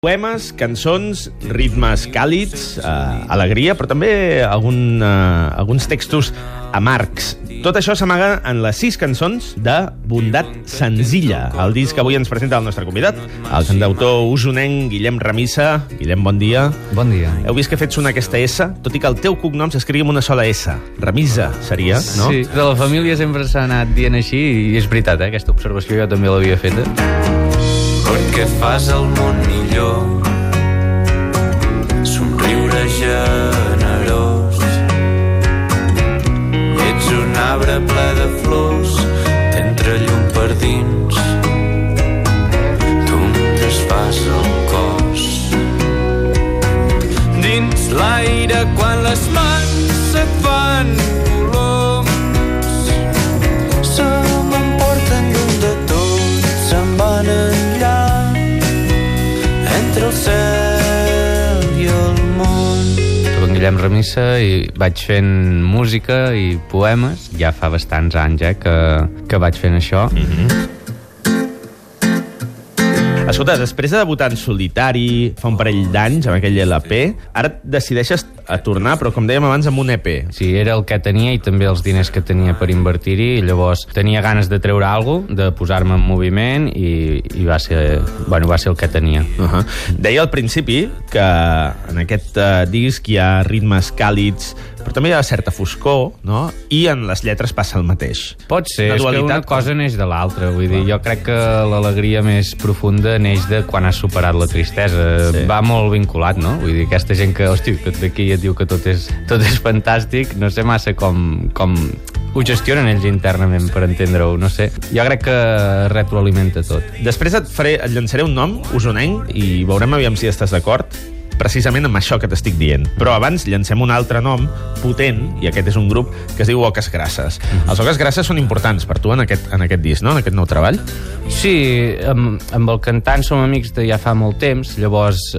Poemes, cançons, ritmes càlids, alegria, però també alguns textos amargs. Tot això s'amaga en les 6 cançons de Bondat Senzilla, el disc que avui ens presenta el nostre convidat, el cantautor usonenc Guillem Remisa. Guillem, bon dia. Bon dia. Heu vist que fet sonar aquesta S? Tot i que el teu cognom s'escrigui amb una sola S. Remisa seria, no? Sí, de la família sempre s'ha anat dient així i és veritat, aquesta observació jo també l'havia feta. Perquè fas el món millor, somriure generós. Ets un arbre ple de flors, t'entra llum per dins, tu em desfas el cos. Dins l'aire quan les mans se't fan coloms, se m'emporten lluny de tot, se'n van enllà entre el cel i el món. Soc en Guillem Remisa i vaig fent música i poemes. Ja fa bastants anys que vaig fent això. Escolta, després de debutar en solitari fa un parell d'anys amb aquell LP, ara decideixes a tornar, però com dèiem abans, amb un EP. Sí, era el que tenia i també els diners que tenia per invertir-hi, i llavors tenia ganes de treure alguna cosa, de posar-me en moviment i va ser el que tenia. Deia al principi que en aquest disc hi ha ritmes càlids, però també hi ha certa foscor, no? I en les lletres passa el mateix. Pot ser, és que una cosa neix de l'altra. Vull dir, jo crec que l'alegria més profunda neix de quan has superat la tristesa. Sí. Va molt vinculat, no? Vull dir, aquesta gent que, hòstia, que d'aquí et diu que tot és fantàstic, no sé massa com ho gestionen ells internament per entendre-ho, no sé. Jo crec que retroalimenta tot. Després et llançaré un nom, usonenc, i veurem aviam si estàs d'acord, precisament amb això que t'estic dient. Però abans llancem un altre nom potent, i aquest és un grup que es diu Oques Grasses. Els Oques Grasses són importants per tu en aquest disc, no? En aquest nou treball? Sí, amb el cantant som amics de ja fa molt temps, llavors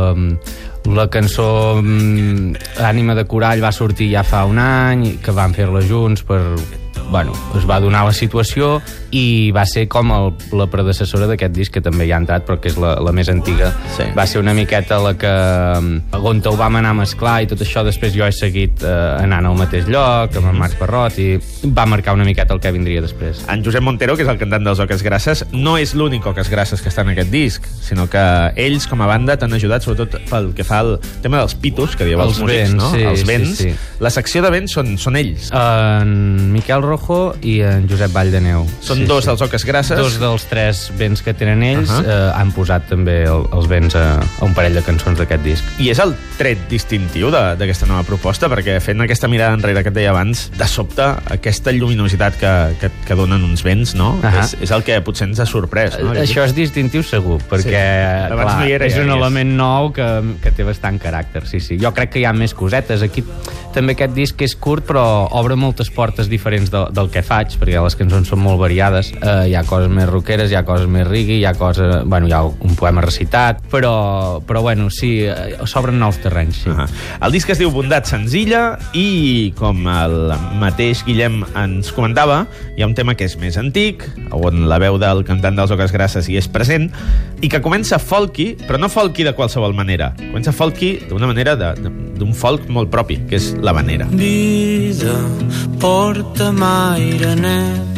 la cançó Ànima de Corall va sortir ja fa un any, que vam fer-la junts per... Bueno, es va donar la situació i va ser com la predecessora d'aquest disc, que també hi ha entrat, però que és la més antiga. Sí. Va ser una miqueta la que... on ho vam anar a mesclar i tot això. Després jo he seguit anant al mateix lloc, amb en Marc Parrot, i va marcar una miqueta el que vindria després. En Josep Montero, que és el cantant dels Oques Grasses, no és l'únic Oques Grasses que està en aquest disc, sinó que ells, com a banda, t'han ajudat sobretot pel que fa al tema dels pitos, que dieu els músics, vents, no? Sí, els vents. Sí. La secció de vents són ells. En Miquel Rojo i en Josep Valldéneu. Són dos dels Oques Grasses. Dos dels 3 vents que tenen ells han posat també els vents a un parell de cançons d'aquest disc. I és el tret distintiu d'aquesta nova proposta, perquè fent aquesta mirada enrere que et deia abans, de sobte, aquesta lluminositat que donen uns vents, no? És el que potser ens ha sorprès, no? Això és distintiu segur, perquè clar, no és un element nou que té bastant caràcter. Sí. Jo crec que hi ha més cosetes. Aquí també aquest disc és curt, però obre moltes portes diferents del que faig, perquè les cançons són molt variades. Hi ha coses més rockeres, hi ha coses més reggae, hi ha un poema recitat, però bueno, sí, s'obren nous terrenys, sí. El disc es diu Bondat Senzilla i, com el mateix Guillem ens comentava, hi ha un tema que és més antic, on la veu del cantant dels Oques Grasses hi és present, i que comença folky, però no folky de qualsevol manera. Comença folky d'una manera d'un folk molt propi, que és l'havanera. Vida, porta'm aire net,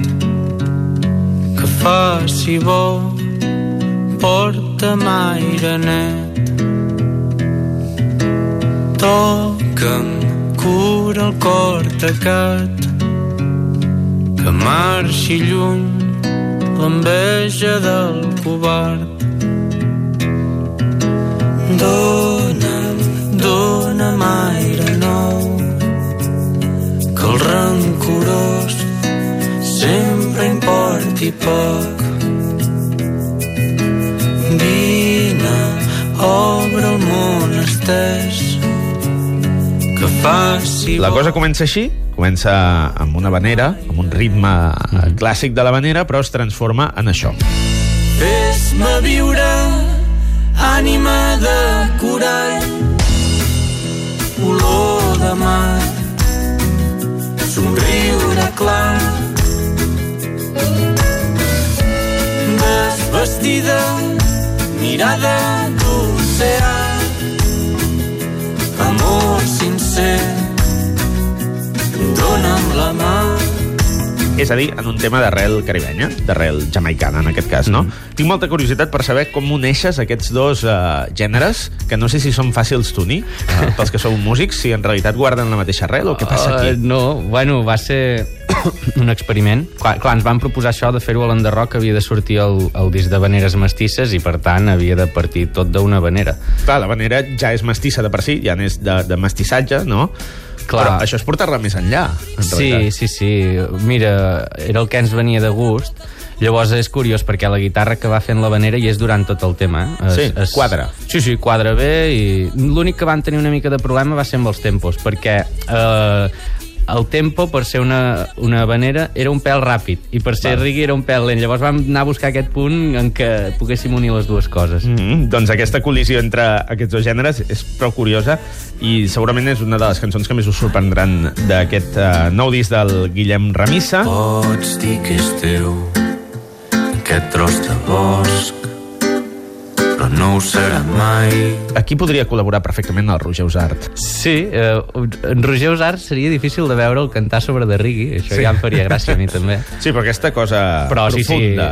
que faci bo, porta'm aire net. Toca'm, cura el cor tacat, que marxi lluny l'enveja del covard. Dóna'm aire nou, que el rancorós sempre importi poc. Vine, obre el món estès, que faci... La cosa comença així, comença amb una havanera, amb un ritme clàssic de l'havanera, però es transforma en això. Fes-me viure, ànima de corall, olor de mar, somriure clar, desvestida, mirada d'ocell. És a dir, en un tema d'arrel caribenya, d'arrel jamaicana, en aquest cas, no? Tinc molta curiositat per saber com uneixes aquests dos gèneres, que no sé si són fàcils d'unir, pels que sou músics, si en realitat guarden la mateixa arrel, o què passa aquí? No, bueno, va ser un experiment. Clar, ens van proposar això de fer-ho a l'Enderroc, havia de sortir el disc de Veneres Mestisses i, per tant, havia de partir tot d'una vanera. Clar, la vanera ja és mestissa de per si, ja n'és de mestissatge, no? Clar. Però això és portar-la més enllà, en realitat. Sí. Mira, era el que ens venia de gust. Llavors és curiós perquè la guitarra que va fent la vanera hi és durant tot el tema. Quadra. Sí, quadra bé, i l'únic que van tenir una mica de problema va ser amb els tempos, perquè el tempo, per ser una vanera, era un pèl ràpid, i per ser reggae era un pèl lent. Llavors vam anar a buscar aquest punt en què poguéssim unir les dues coses. Doncs aquesta col·lisió entre aquests dos gèneres és prou curiosa, i segurament és una de les cançons que més us sorprendran d'aquest nou disc del Guillem Remissa. Pots dir que és teu aquest tros de bosc, però no ho serà mai. Aquí podria col·laborar perfectament el Roger Usart. Sí, en Roger Usart seria difícil de veure'l cantar sobre de reggae. Això ja em faria gràcia a mi també. Sí, però aquesta cosa profunda...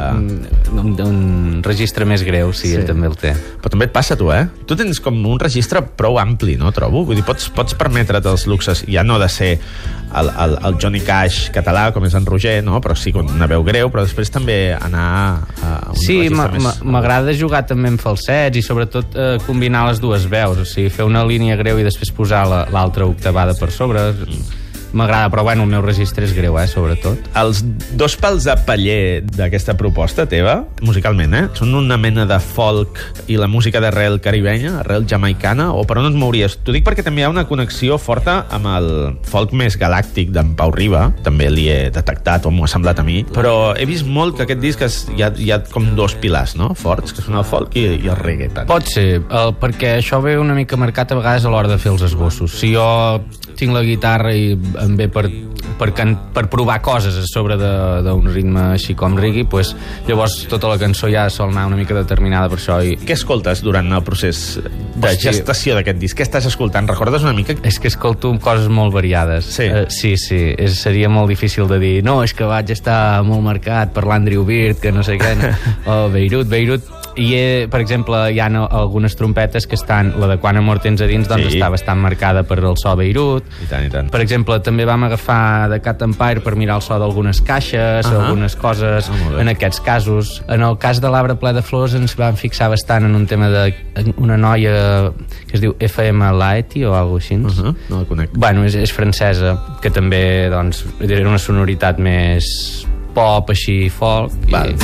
un registre més greu, sí, ell també el té. Però també et passa, tu, Tu tens com un registre prou ampli, no, trobo? Vull dir, pots permetre't els luxes, ja no de ser el Johnny Cash català, com és en Roger, no? Però sí, com una veu greu, però després també anar a un registre més... Sí, m'agrada jugar també amb falsets i sobretot combinar les dues veus, o sigui, fer una línia greu i després posar l'altra octavada per sobre. M'agrada, però bueno, el meu registre és greu, sobretot. Els dos pals de paller d'aquesta proposta teva, musicalment, són una mena de folk i la música d'arrel caribenya, arrel jamaicana, o per on et mouries? T'ho dic perquè també hi ha una connexió forta amb el folk més galàctic d'en Pau Riba, també l'hi he detectat, o m'ho ha semblat a mi, però he vist molt que aquest disc hi ha com dos pilars, no?, forts, que són el folk i el reggae. Tant. Pot ser, perquè això ve una mica marcat a vegades a l'hora de fer els esbossos. Si jo tinc la guitarra i em ve per provar coses a sobre d'un ritme així com reggae, pues, llavors tota la cançó ja sol anar una mica determinada per això. Què escoltes durant el procés de gestació d'aquest disc? Què estàs escoltant? Recordes una mica? És que escolto coses molt variades. Sí. Seria molt difícil de dir no, és que vaig estar molt marcat per l'Andrew Bird, que no sé què, o Beirut. I, per exemple, hi ha algunes trompetes que estan... La de Quan amor tens a dins, doncs està bastant marcada per el so Beirut. I tant. Per exemple, també vam agafar de Cat Empire per mirar el so d'algunes caixes, algunes coses, en aquests casos. En el cas de l'Arbre ple de flors ens vam fixar bastant en un tema d'una noia que es diu FM Laeti o alguna cosa així. No la conec. Bueno, és francesa, que també, doncs, era una sonoritat més pop, així, folk. Val.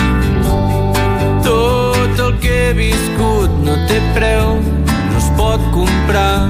Tot el que he viscut no té preu, no es pot comprar.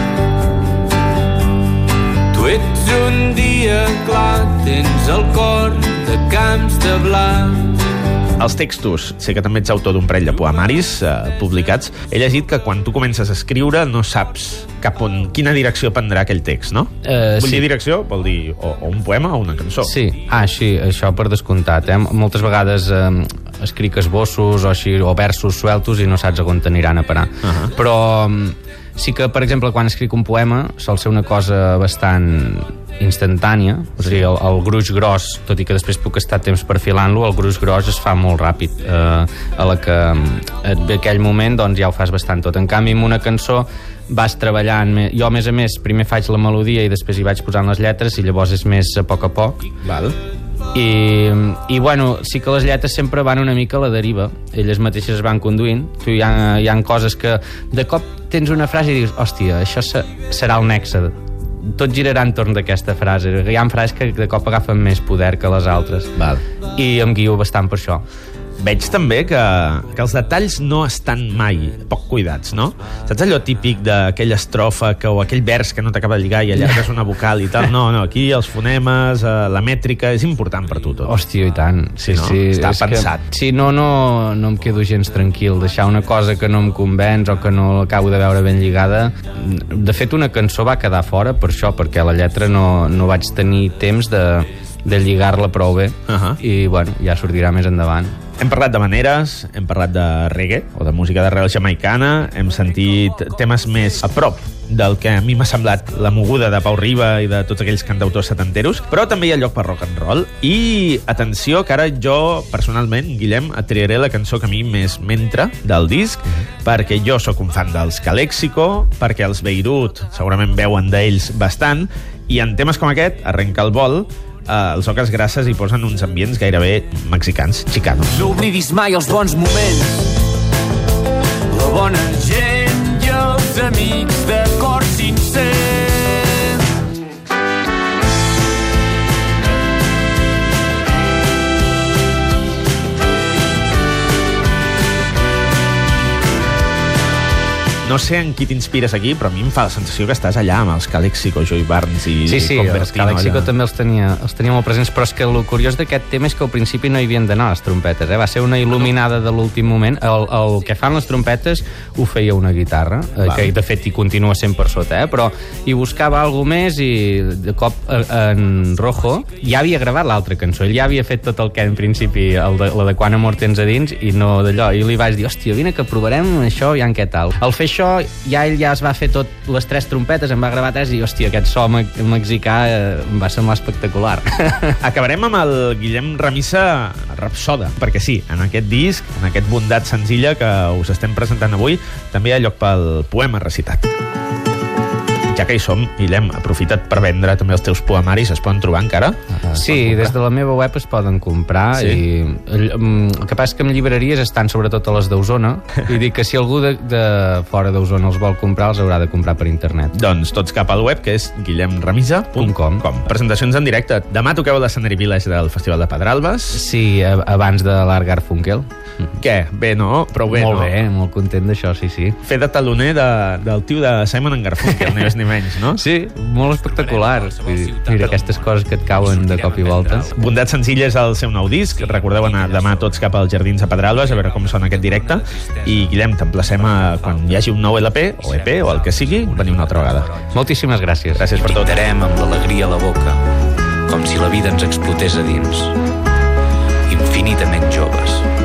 Tu ets un dia clar, tens el cor de camps de blat. Els textos, sé que també ets autor d'un parell de poemaris publicats. He llegit que quan tu comences a escriure no saps cap on, quina direcció prendrà aquell text, no? Vull dir direcció, vol dir o un poema o una cançó. Sí, això per descomptat. Moltes vegades escric esbossos o versos sueltos i no saps on t'aniran a parar. Però sí que, per exemple, quan escric un poema sol ser una cosa bastant instantània, o sigui, el gruix gros, tot i que després puc estar temps perfilant-lo, el gruix gros es fa molt ràpid. A la que et ve aquell moment, doncs ja ho fas bastant tot. En canvi, amb una cançó vas treballant. Jo, a més, primer faig la melodia i després hi vaig posant les lletres i llavors és més a poc. Val. I bueno, sí que les lletres sempre van una mica a la deriva, elles mateixes es van conduint. Hi ha coses que de cop tens una frase i dius, hòstia, això serà el nexe, tot girarà entorn d'aquesta frase. Hi ha frases que de cop agafen més poder que les altres. Val. I em guio bastant per això. Veig també que els detalls no estan mai poc cuidats, no? Saps allò típic d'aquella estrofa o aquell vers que no t'acaba de lligar i allargues una vocal i tal? No, aquí els fonemes, la mètrica, és important per tu tot. Hòstia, i tant. Sí. Està pensat. Sí, no em quedo gens tranquil. Deixar una cosa que no em convenç o que no l'acabo de veure ben lligada. De fet, una cançó va quedar fora per això, perquè la lletra no vaig tenir temps de lligar-la prou bé. I, bueno, ja sortirà més endavant. Hem parlat de maneres, hem parlat de reggae, o de música d'arrel jamaicana, hem sentit temes més a prop del que a mi m'ha semblat la moguda de Pau Riba i de tots aquells cantautors setanteros, però també hi ha lloc per rock and roll. I atenció, que ara jo, personalment, Guillem, et triaré la cançó que a mi més m'entra del disc, perquè jo sóc un fan dels Calexico, perquè els Beirut segurament veuen d'ells bastant, i en temes com aquest, Arrenca el vol, els Oques Grasses hi posen uns ambients gairebé mexicans, chicanos. No oblidis mai els bons moments, la bona gent i els amics de cor sincer. No sé en qui t'inspires aquí, però a mi em fa la sensació que estàs allà amb els Calexico, Joey Barnes i Sí, els Calexico també els tenia molt presents, però és que el curiós d'aquest tema és que al principi no hi havien d'anar les trompetes, va ser una il·luminada de l'últim moment. El que fan les trompetes ho feia una guitarra, que de fet hi continua sent per sota, però hi buscava alguna més i de cop en Rojo ja havia gravat l'altra cançó, ell ja havia fet tot el que en principi, la de Quan amor tens a dins, i no d'allò, i li vaig dir, hòstia, vine que provarem això, ja en què tal. Al fer això, ell ja es va fer tot les 3 trompetes, em va gravar 3 i, hòstia, aquest so mexicà em va semblar espectacular. Acabarem amb el Guillem Remisa Rapsoda, perquè sí, en aquest disc, en aquest bondat senzilla que us estem presentant avui, també hi ha lloc pel poema recitat. Ja que hi som, Guillem, aprofita't per vendre també els teus poemaris, es poden trobar encara? Sí, des de la meva web es poden comprar, sí? I el que passa és que en llibreries estan sobretot a les d'Osona, i dic que si algú de fora d'Osona els vol comprar, els haurà de comprar per internet. Doncs tots cap al web, que és guillemremisa.com. Presentacions en directe. Demà toqueu a l'Escenari Village del Festival de Pedralbes. Sí, abans de l'Art Funkel. Què? Bé, no? Prou bé, molt no? Molt bé, molt content d'això, sí. Fer de taloner del tio de Simon & Garfunkel, ni més ni menys, no? Sí, molt espectacular. Mira, aquestes coses que et cauen de cop i volta. Bondat senzilla és el seu nou disc. Recordeu anar demà tots cap als Jardins de Pedralbes a veure com sona aquest directe. I, Guillem, t'emplacem a quan hi hagi un nou LP, o EP, o el que sigui, venir una altra vegada. Moltíssimes gràcies. Gràcies per tot. Pintarem amb l'alegria a la boca, com si la vida ens explotés a dins. Infinitament joves.